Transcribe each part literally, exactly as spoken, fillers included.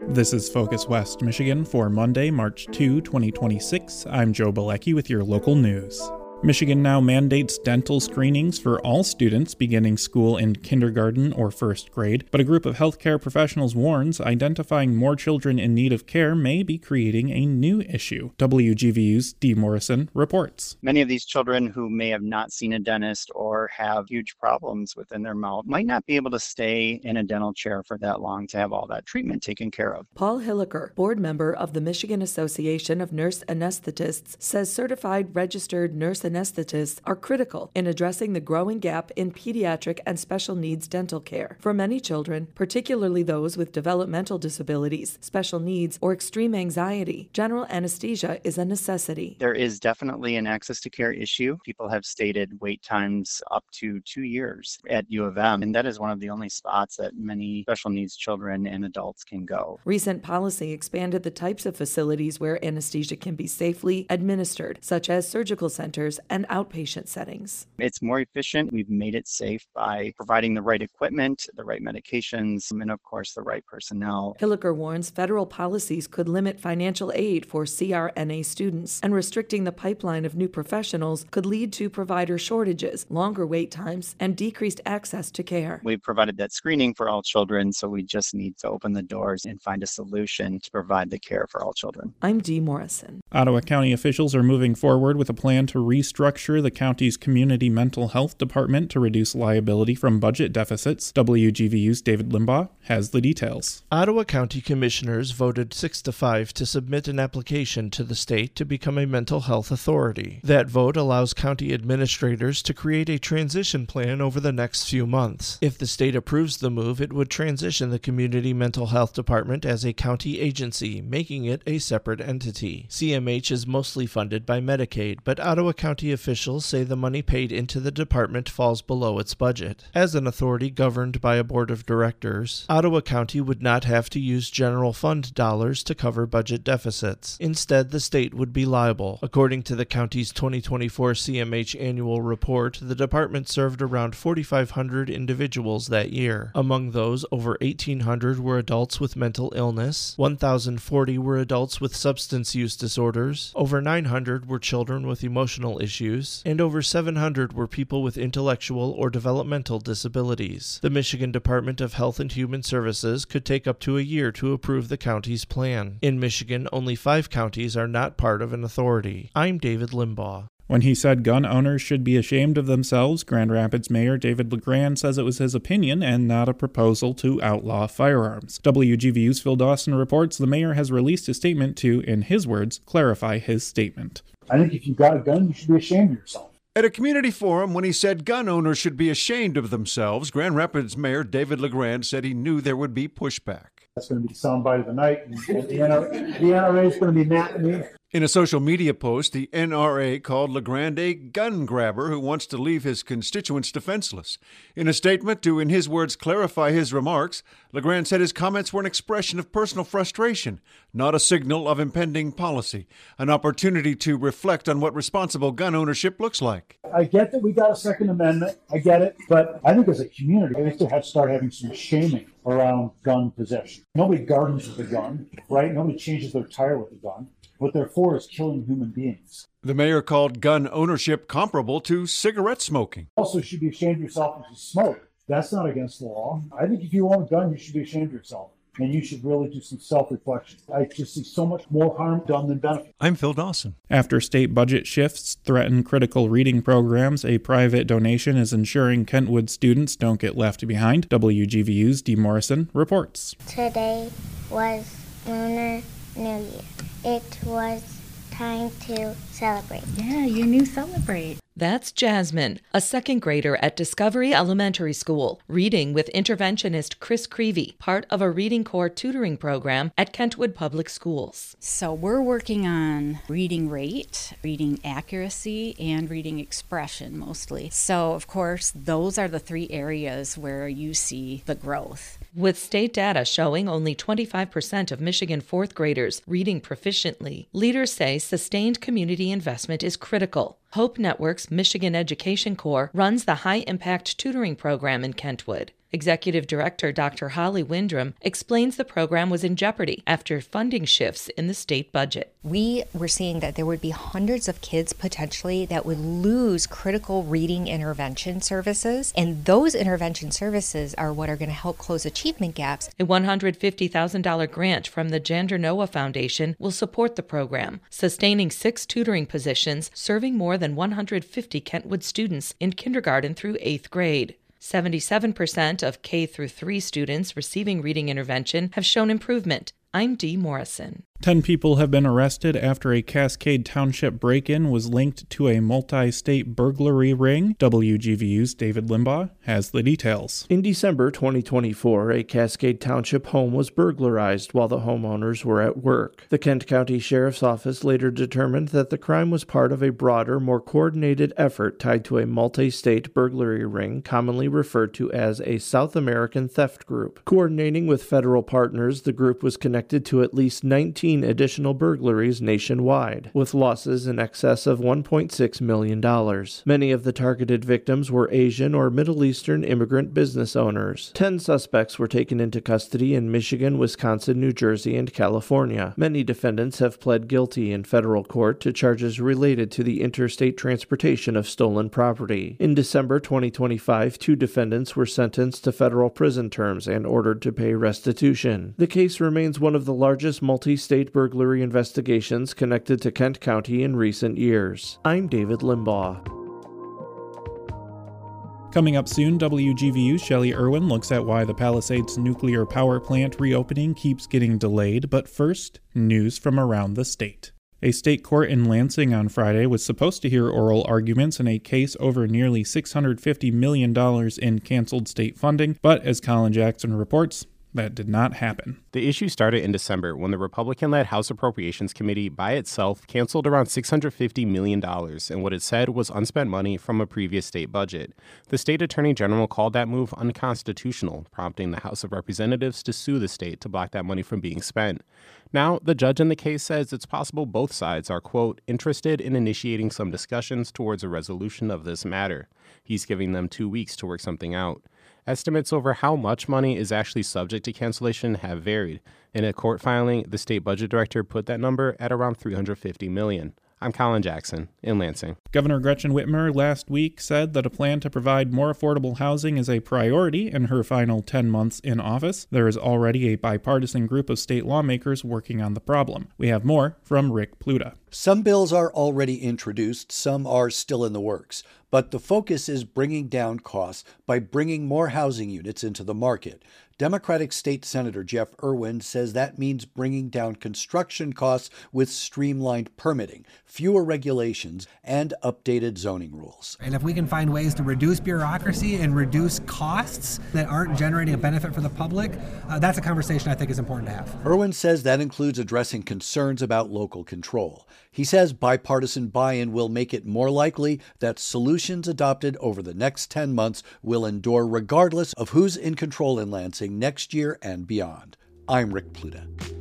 This is Focus West Michigan for Monday, March second, twenty twenty-six. I'm Joe Balecki with your local news. Michigan now mandates dental screenings for all students beginning school in kindergarten or first grade, but a group of healthcare professionals warns identifying more children in need of care may be creating a new issue. W G V U's Dee Morrison reports. Many of these children who may have not seen a dentist or have huge problems within their mouth might not be able to stay in a dental chair for that long to have all that treatment taken care of. Paul Hilliker, board member of the Michigan Association of Nurse Anesthetists, says certified registered nurse anesthetists are critical in addressing the growing gap in pediatric and special needs dental care. For many children, particularly those with developmental disabilities, special needs, or extreme anxiety, general anesthesia is a necessity. There is definitely an access to care issue. People have stated wait times up to two years at U of M, and that is one of the only spots that many special needs children and adults can go. Recent policy expanded the types of facilities where anesthesia can be safely administered, such as surgical centers and outpatient settings. It's more efficient. We've made it safe by providing the right equipment, the right medications, and of course the right personnel. Hilliker warns federal policies could limit financial aid for C R N A students, and restricting the pipeline of new professionals could lead to provider shortages, longer wait times, and decreased access to care. We've provided that screening for all children, so we just need to open the doors and find a solution to provide the care for all children. I'm Dee Morrison. Ottawa County officials are moving forward with a plan to restructure the county's community mental health department to reduce liability from budget deficits. W G V U's David Limbaugh has the details. Ottawa County Commissioners voted six to five to submit an application to the state to become a mental health authority. That vote allows county administrators to create a transition plan over the next few months. If the state approves the move, it would transition the community mental health department as a county agency, making it a separate entity. C M H is mostly funded by Medicaid, but Ottawa County officials say the money paid into the department falls below its budget. As an authority governed by a board of directors, Ottawa County would not have to use general fund dollars to cover budget deficits. Instead, the state would be liable. According to the county's twenty twenty-four C M H annual report, the department served around forty-five hundred individuals that year. Among those, over eighteen hundred were adults with mental illness, one thousand forty were adults with substance use disorders, over nine hundred were children with emotional issues, and over seven hundred were people with intellectual or developmental disabilities. The Michigan Department of Health and Human Services could take up to a year to approve the county's plan. In Michigan, only five counties are not part of an authority. I'm David Limbaugh. When he said gun owners should be ashamed of themselves, Grand Rapids Mayor David LeGrand says it was his opinion and not a proposal to outlaw firearms. W G V U's Phil Dawson reports the mayor has released a statement to, in his words, clarify his statement. I think if you've got a gun, you should be ashamed of yourself. At a community forum, when he said gun owners should be ashamed of themselves, Grand Rapids Mayor David LeGrand said he knew there would be pushback. That's going to be the soundbite of the night. And the N R A is going to be mad at me. In a social media post, the N R A called LeGrand a gun grabber who wants to leave his constituents defenseless. In a statement to, in his words, clarify his remarks, LeGrand said his comments were an expression of personal frustration, not a signal of impending policy, an opportunity to reflect on what responsible gun ownership looks like. I get that we got a Second Amendment. I get it. But I think as a community, we have to have start having some shaming around gun possession. Nobody gardens with a gun, right? Nobody changes their tire with a gun. What they're for is killing human beings. The mayor called gun ownership comparable to cigarette smoking. Also, you should be ashamed of yourself if you smoke. That's not against the law. I think if you own a gun, you should be ashamed of yourself. And you should really do some self-reflection. I just see so much more harm done than benefit. I'm Phil Dawson. After state budget shifts threaten critical reading programs, a private donation is ensuring Kentwood students don't get left behind. W G V U's Dee Morrison reports. Today was Lunar New Year. It was time to celebrate. Yeah, you knew celebrate. That's Jasmine, a second grader at Discovery Elementary School, reading with interventionist Chris Creevy, part of a Reading Corps tutoring program at Kentwood Public Schools. So we're working on reading rate, reading accuracy, and reading expression mostly. So, of course, those are the three areas where you see the growth. With state data showing only twenty-five percent of Michigan fourth graders reading proficiently, leaders say sustained community investment is critical. Hope Network's Michigan Education Corps runs the high-impact tutoring program in Kentwood. Executive Director Doctor Holly Windrum explains the program was in jeopardy after funding shifts in the state budget. We were seeing that there would be hundreds of kids potentially that would lose critical reading intervention services, and those intervention services are what are going to help close achievement gaps. A one hundred fifty thousand dollars grant from the Jander Noah Foundation will support the program, sustaining six tutoring positions serving more than one hundred fifty Kentwood students in kindergarten through eighth grade. seventy-seven percent of K through three students receiving reading intervention have shown improvement. I'm Dee Morrison. Ten people have been arrested after a Cascade Township break-in was linked to a multi-state burglary ring. W G V U's David Limbaugh has the details. In December twenty twenty-four, a Cascade Township home was burglarized while the homeowners were at work. The Kent County Sheriff's Office later determined that the crime was part of a broader, more coordinated effort tied to a multi-state burglary ring commonly referred to as a South American theft group. Coordinating with federal partners, the group was connected to at least nineteen additional burglaries nationwide, with losses in excess of one point six million dollars. Many of the targeted victims were Asian or Middle Eastern immigrant business owners. Ten suspects were taken into custody in Michigan, Wisconsin, New Jersey, and California. Many defendants have pled guilty in federal court to charges related to the interstate transportation of stolen property. In December twenty twenty-five, two defendants were sentenced to federal prison terms and ordered to pay restitution. The case remains one of the largest multi-state burglary investigations connected to Kent County in recent years. I'm David Limbaugh. Coming up soon, W G V U's Shelley Irwin looks at why the Palisades nuclear power plant reopening keeps getting delayed, but first, news from around the state. A state court in Lansing on Friday was supposed to hear oral arguments in a case over nearly six hundred fifty million dollars in canceled state funding, but as Colin Jackson reports, that did not happen. The issue started in December when the Republican-led House Appropriations Committee by itself canceled around six hundred fifty million dollars in what it said was unspent money from a previous state budget. The state attorney general called that move unconstitutional, prompting the House of Representatives to sue the state to block that money from being spent. Now, the judge in the case says it's possible both sides are, quote, interested in initiating some discussions towards a resolution of this matter. He's giving them two weeks to work something out. Estimates over how much money is actually subject to cancellation have varied. In a court filing, the state budget director put that number at around three hundred fifty million dollars. I'm Colin Jackson in Lansing. Governor Gretchen Whitmer last week said that a plan to provide more affordable housing is a priority in her final ten months in office. There is already a bipartisan group of state lawmakers working on the problem. We have more from Rick Pluta. Some bills are already introduced, some are still in the works. But the focus is bringing down costs by bringing more housing units into the market. Democratic State Senator Jeff Irwin says that means bringing down construction costs with streamlined permitting, fewer regulations, and updated zoning rules. And if we can find ways to reduce bureaucracy and reduce costs that aren't generating a benefit for the public, uh, that's a conversation I think is important to have. Irwin says that includes addressing concerns about local control. He says bipartisan buy-in will make it more likely that solutions adopted over the next ten months will endure regardless of who's in control in Lansing next year and beyond. I'm Rick Pluta.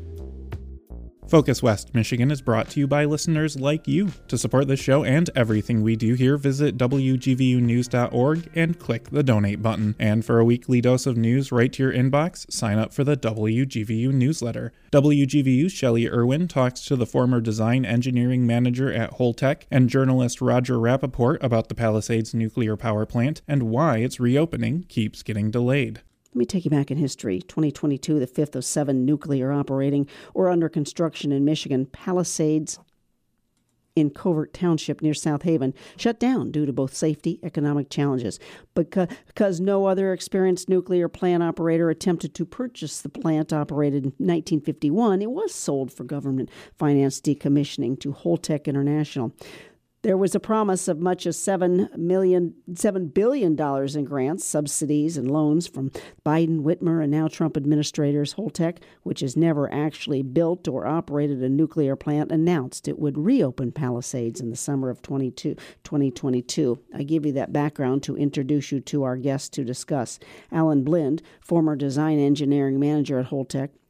Focus West Michigan is brought to you by listeners like you. To support this show and everything we do here, visit W G V U news dot org and click the donate button. And for a weekly dose of news right to your inbox, sign up for the W G V U newsletter. W G V U's Shelley Irwin talks to the former design engineering manager at Holtec and journalist Roger Rappaport about the Palisades nuclear power plant and why its reopening keeps getting delayed. Let me take you back in history. twenty twenty-two, the fifth of seven nuclear operating or under construction in Michigan, Palisades in Covert Township near South Haven shut down due to both safety and economic challenges. Because, because no other experienced nuclear plant operator attempted to purchase the plant operated in nineteen fifty-one, it was sold for government finance decommissioning to Holtec International. There was a promise of much as seven million, seven billion dollars in grants, subsidies, and loans from Biden, Whitmer, and now Trump administrators. Holtec, which has never actually built or operated a nuclear plant, announced it would reopen Palisades in the summer of twenty twenty-two. I give you that background to introduce you to our guests to discuss. Alan Blind, former design engineering manager at Holtec,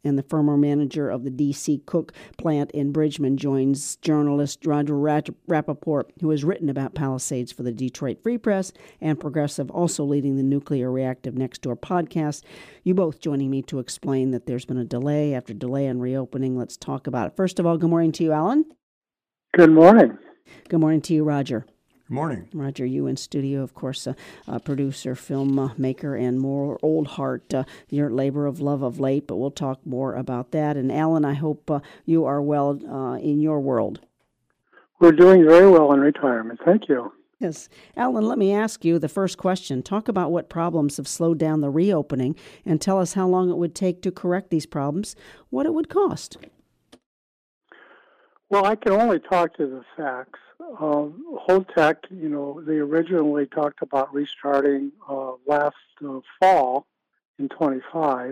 And the former manager of the D C Cook plant in Bridgman joins journalist Roger Rappaport, who has written about Palisades for the Detroit Free Press, and Progressive, also leading the Nuclear Reactive Next Door podcast. You both joining me to explain that there's been a delay after delay in reopening. Let's talk about it. First of all, good morning to you, Alan. Good morning. Good morning to you, Roger. Good morning. Roger, you in studio, of course, uh, uh, producer, film uh, maker, and more old heart, uh, your labor of love of late, but we'll talk more about that. And Alan, I hope uh, you are well uh, in your world. We're doing very well in retirement. Thank you. Yes. Alan, let me ask you the first question. Talk about what problems have slowed down the reopening and tell us how long it would take to correct these problems, what it would cost. Well, I can only talk to the facts. Uh, Holtec, you know, they originally talked about restarting uh, last uh, fall in twenty-five,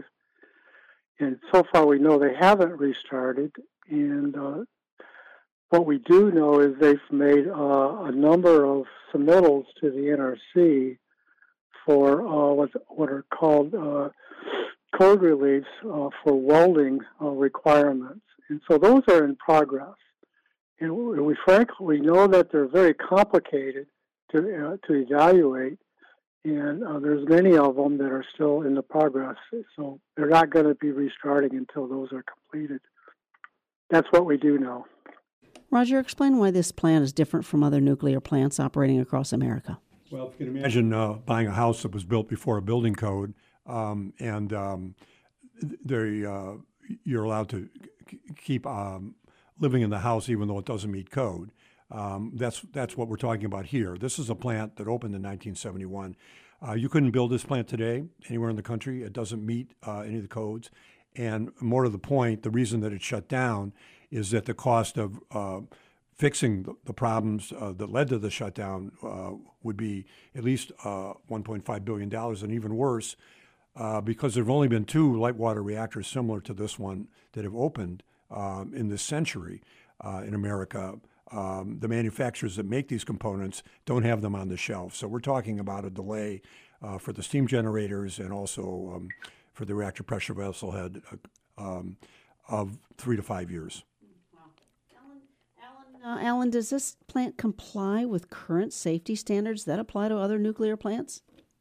and so far we know they haven't restarted. And uh, what we do know is they've made uh, a number of submittals to the N R C for uh, what, what are called uh, code reliefs uh, for welding uh, requirements, and so those are in progress. And we frankly know that they're very complicated to uh, to evaluate, and uh, there's many of them that are still in the progress. So they're not going to be restarting until those are completed. That's what we do know. Roger, explain why this plant is different from other nuclear plants operating across America. Well, if you can imagine uh, buying a house that was built before a building code, um, and um, they, uh, you're allowed to keep Um, living in the house even though it doesn't meet code. Um, that's that's what we're talking about here. This is a plant that opened in nineteen seventy-one. Uh, you couldn't build this plant today anywhere in the country. It doesn't meet uh, any of the codes. And more to the point, the reason that it shut down is that the cost of uh, fixing the, the problems uh, that led to the shutdown uh, would be at least uh, one point five billion dollars, and even worse, uh, because there have only been two light water reactors similar to this one that have opened Um, in this century uh, in America. Um, the manufacturers that make these components don't have them on the shelf. So we're talking about a delay uh, for the steam generators and also um, for the reactor pressure vessel head uh, um, of three to five years. Wow. Alan, Alan, uh, Alan, does this plant comply with current safety standards that apply to other nuclear plants?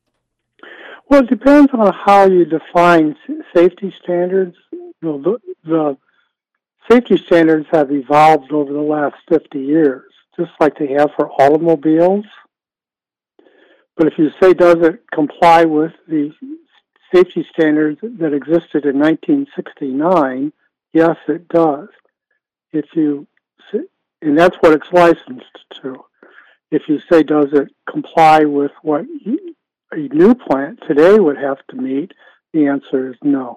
Well, it depends on how you define safety standards. You know, the, the safety standards have evolved over the last fifty years, just like they have for automobiles. But if you say, does it comply with the safety standards that existed in nineteen sixty-nine, yes, it does. If you, and that's what it's licensed to. If you say, does it comply with what a new plant today would have to meet, the answer is no.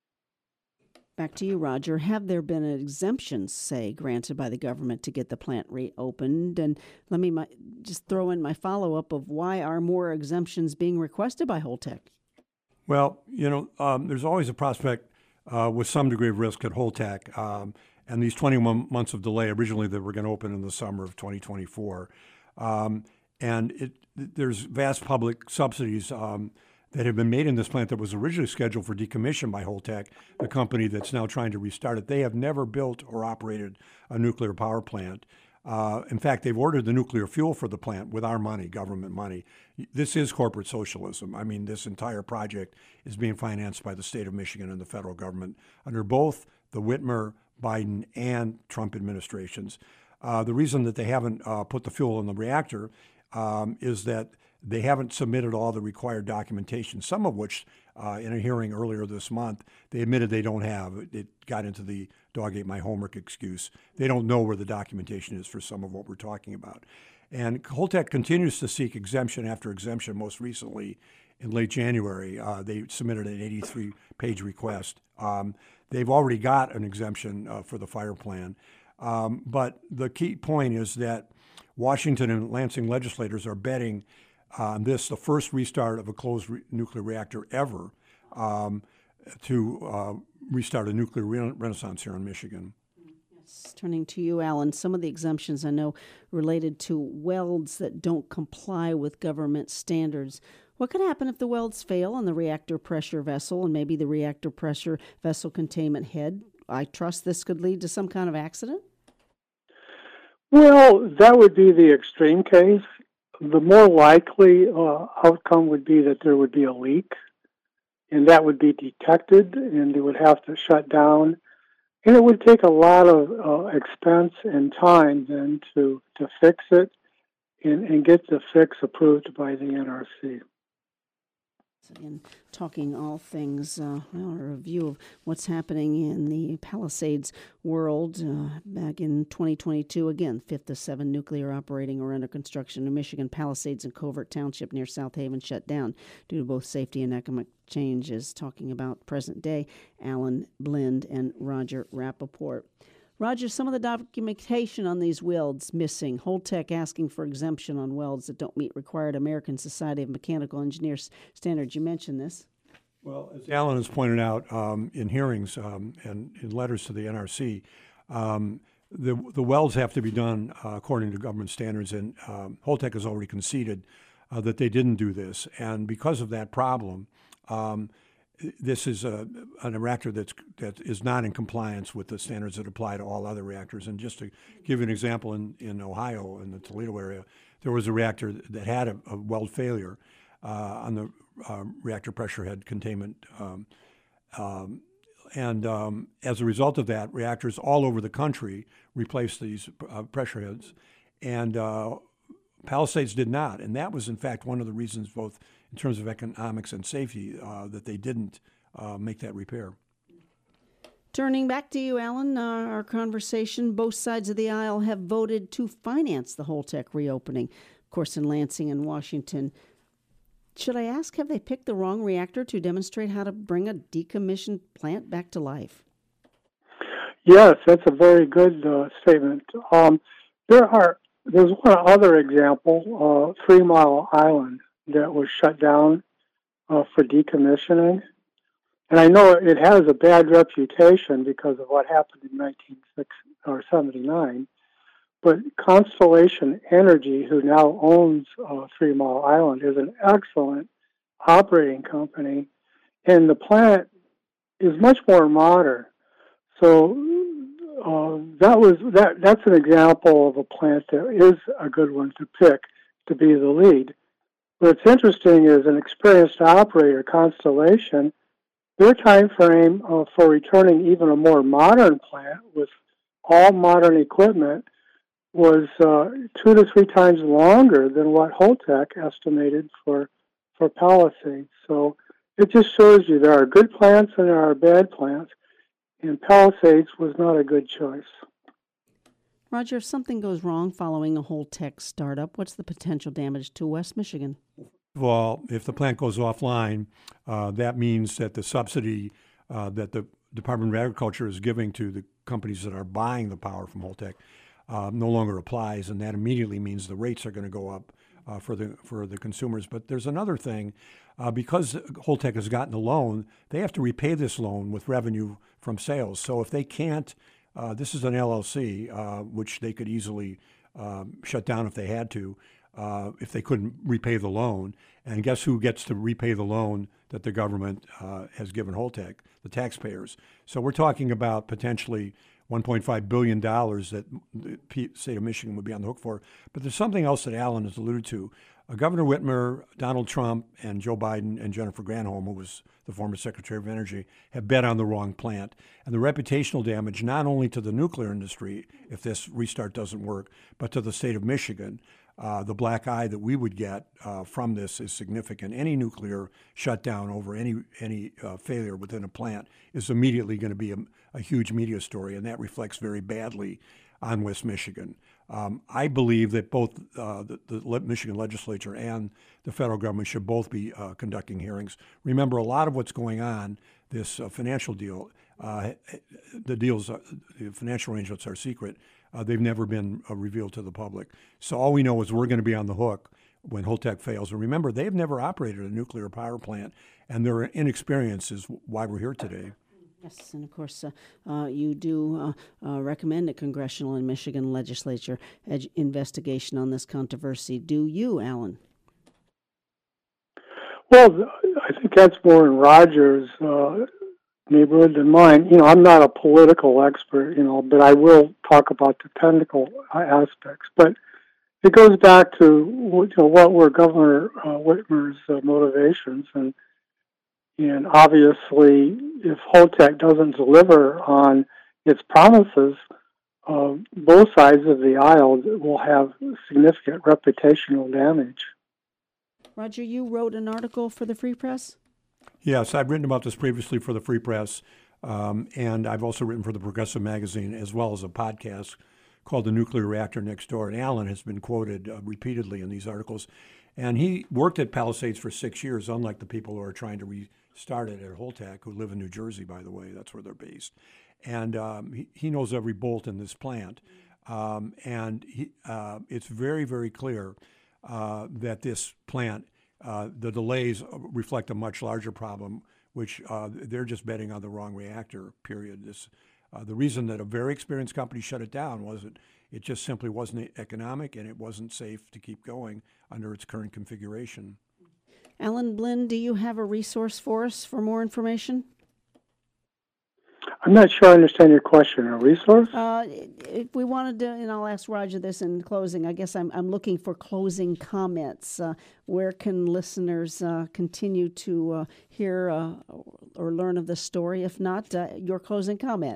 Back to you, Roger. Have there been exemptions, say, granted by the government to get the plant reopened? And let me my, just throw in my follow-up of why are more exemptions being requested by Holtec? Well, you know, um, there's always a prospect uh, with some degree of risk at Holtec. Um, and these twenty-one months of delay, originally they were going to open in the summer of twenty twenty-four. Um, and it, there's vast public subsidies um, that have been made in this plant that was originally scheduled for decommission by Holtec, the company that's now trying to restart it. They have never built or operated a nuclear power plant. Uh, in fact, they've ordered the nuclear fuel for the plant with our money, government money. This is corporate socialism. I mean, this entire project is being financed by the state of Michigan and the federal government under both the Whitmer, Biden, and Trump administrations. Uh, the reason that they haven't uh, put the fuel in the reactor um, is that they haven't submitted all the required documentation, some of which, uh, in a hearing earlier this month, they admitted they don't have. It got into the dog ate my homework excuse. They don't know where the documentation is for some of what we're talking about. And Holtec continues to seek exemption after exemption. Most recently, in late January, uh, they submitted an eighty-three page request. Um, they've already got an exemption uh, for the fire plan. Um, but the key point is that Washington and Lansing legislators are betting on this, the first restart of a closed re- nuclear reactor ever, um, to uh, restart a nuclear re- renaissance here in Michigan. Yes. Turning to you, Alan, some of the exemptions I know related to welds that don't comply with government standards. What could happen if the welds fail on the reactor pressure vessel and maybe the reactor pressure vessel containment head? I trust this could lead to some kind of accident? Well, that would be the extreme case. The more likely uh, outcome would be that there would be a leak, and that would be detected, and they would have to shut down. And it would take a lot of uh, expense and time then to, to fix it and, and get the fix approved by the N R C. Again, talking all things, uh, well, a review of what's happening in the Palisades world. Uh, back in twenty twenty-two, again, fifth of seven nuclear operating or under construction in Michigan. Palisades and Covert Township near South Haven shut down due to both safety and economic changes. Talking about present day, Alan Blind and Roger Rappaport. Roger, some of the documentation on these welds missing. Holtec asking for exemption on welds that don't meet required American Society of Mechanical Engineers standards. You mentioned this. Well, as Alan has pointed out um, in hearings um, and in letters to the N R C, um, the the welds have to be done uh, according to government standards, and um, Holtec has already conceded uh, that they didn't do this. And because of that problem, um, this is a, an reactor that's, that is not in compliance with the standards that apply to all other reactors. And just to give you an example, in, in Ohio, in the Toledo area, there was a reactor that had a, a weld failure uh, on the uh, reactor pressure head containment. Um, um, and um, as a result of that, reactors all over the country replaced these uh, pressure heads. And uh, Palisades did not. And that was, in fact, one of the reasons, both in terms of economics and safety, uh, that they didn't uh, make that repair. Turning back to you, Alan, uh, our conversation, both sides of the aisle have voted to finance the Holtec reopening. Of course, in Lansing and Washington. Should I ask, have they picked the wrong reactor to demonstrate how to bring a decommissioned plant back to life? Yes, that's a very good uh, statement. Um, there are There's one other example, uh, Three Mile Island, that was shut down uh, for decommissioning. And I know it has a bad reputation because of what happened in nineteen seventy-nine. But Constellation Energy, who now owns uh, Three Mile Island, is an excellent operating company. And the plant is much more modern. So uh, that was that. That's an example of a plant that is a good one to pick to be the lead. What's interesting is an experienced operator, Constellation, their time frame uh, for returning even a more modern plant with all modern equipment was uh, two to three times longer than what Holtec estimated for for Palisades. So it just shows you there are good plants and there are bad plants, and Palisades was not a good choice. Roger, if something goes wrong following a Holtec startup, what's the potential damage to West Michigan? Well, if the plant goes offline, uh, that means that the subsidy uh, that the Department of Agriculture is giving to the companies that are buying the power from Holtec uh, no longer applies, and that immediately means the rates are going to go up uh, for the for the consumers. But there's another thing. Uh, because Holtec has gotten a loan, they have to repay this loan with revenue from sales. So if they can't, uh, this is an L L C, uh, which they could easily um, shut down if they had to, uh, if they couldn't repay the loan. And guess who gets to repay the loan that the government uh, has given Holtec? The taxpayers. So we're talking about potentially one point five billion dollars that the state of Michigan would be on the hook for. But there's something else that Alan has alluded to. Uh, Governor Whitmer, Donald Trump, and Joe Biden and Jennifer Granholm, who was the former Secretary of Energy, have bet on the wrong plant. And the reputational damage, not only to the nuclear industry, if this restart doesn't work, but to the state of Michigan. Uh, the black eye that we would get uh, from this is significant. Any nuclear shutdown over any any uh, failure within a plant is immediately going to be a, a huge media story, and that reflects very badly on West Michigan. Um, I believe that both uh, the, the Michigan legislature and the federal government should both be uh, conducting hearings. Remember, a lot of what's going on, this uh, financial deal, uh, the deals, are, the financial arrangements are secret. Uh, they've never been uh, revealed to the public. So all we know is we're going to be on the hook when Holtec fails. And remember, they've never operated a nuclear power plant, and their inexperience is why we're here today. Yes, and of course, uh, uh, you do uh, uh, recommend a congressional and Michigan legislature ed- investigation on this controversy. Do you, Alan? Well, I think that's more in Roger's uh, neighborhood than mine. You know, I'm not a political expert, you know, but I will talk about the technical aspects. But it goes back to, you know, what were Governor uh, Whitmer's uh, motivations, and and obviously, if Holtec doesn't deliver on its promises, uh, both sides of the aisle will have significant reputational damage. Roger, you wrote an article for the Free Press? Yes, I've written about this previously for the Free Press, um, and I've also written for the Progressive Magazine, as well as a podcast called The Nuclear Reactor Next Door. And Alan has been quoted uh, repeatedly in these articles. And he worked at Palisades for six years, unlike the people who are trying to restart it at Holtec, who live in New Jersey, by the way. That's where they're based. And um, he, he knows every bolt in this plant. Um, and he, uh, it's very, very clear uh, that this plant, uh, the delays reflect a much larger problem, which uh, they're just betting on the wrong reactor, period. This, uh, the reason that a very experienced company shut it down was that it just simply wasn't economic and it wasn't safe to keep going under its current configuration. Alan Blinn, do you have a resource for us for more information? I'm not sure I understand your question. A resource? Uh, if we wanted to, and I'll ask Roger this in closing, I guess I'm, I'm looking for closing comments. Uh, where can listeners uh, continue to uh, hear uh, or learn of the story? If not, uh, your closing comment.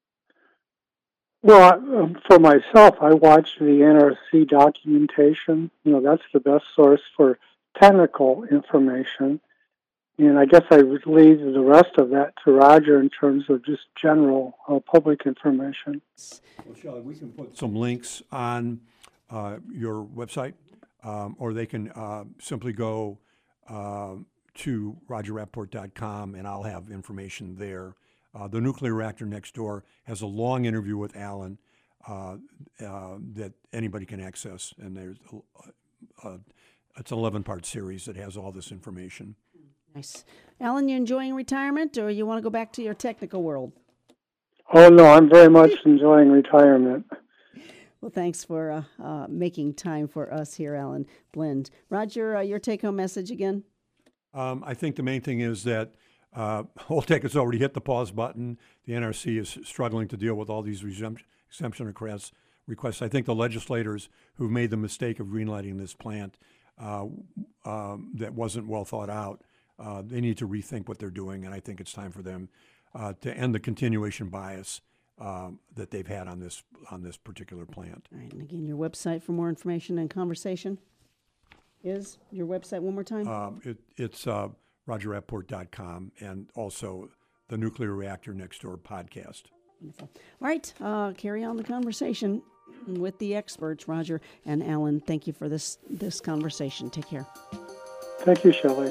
Well, um, for myself, I watch the N R C documentation. You know, that's the best source for technical information. And I guess I would leave the rest of that to Roger in terms of just general uh, public information. Well, Shelley, we can put some links on uh, your website, um, or they can uh, simply go uh, to roger rappaport dot com, and I'll have information there. Uh, the Nuclear Reactor Next Door has a long interview with Alan uh, uh, that anybody can access, and there's a, a, it's an eleven-part series that has all this information. Nice. Alan, you enjoying retirement, or you want to go back to your technical world? Oh, no, I'm very much enjoying retirement. Well, thanks for uh, uh, making time for us here, Alan Blinn. Roger, uh, your take-home message again? Um, I think the main thing is that uh, Holtec has already hit the pause button. The N R C is struggling to deal with all these exemption requests. requests. I think the legislators who've made the mistake of greenlighting this plant uh, um, that wasn't well thought out, Uh, they need to rethink what they're doing, and I think it's time for them uh, to end the continuation bias um, that they've had on this on this particular plant. All right, and again, your website for more information and conversation is your website one more time? Um, it, it's uh, roger rappaport dot com, and also the Nuclear Reactor Next Door podcast. Wonderful. All right, uh, carry on the conversation with the experts, Roger and Alan. Thank you for this this conversation. Take care. Thank you, Shelley.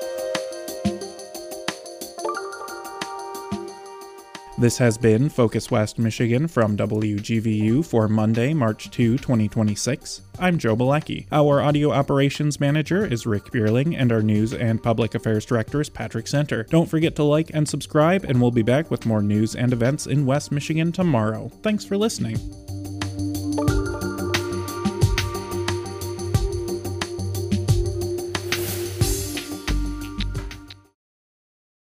This has been Focus West Michigan from W G V U for Monday, March second, twenty twenty-six. I'm Joe Bilecki. Our audio operations manager is Rick Bierling, and our news and public affairs director is Patrick Center. Don't forget to like and subscribe, and we'll be back with more news and events in West Michigan tomorrow. Thanks for listening.